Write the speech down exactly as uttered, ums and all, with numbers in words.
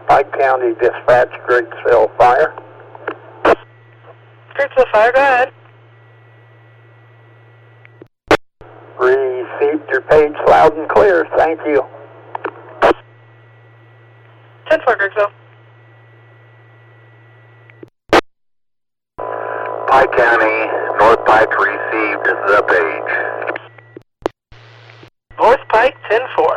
Pike County Dispatch, Griggsville Fire. Griggsville Fire, go ahead. Received your page loud and clear, thank you. ten four, Griggsville. Pike County, North Pike received the page. North Pike, ten four.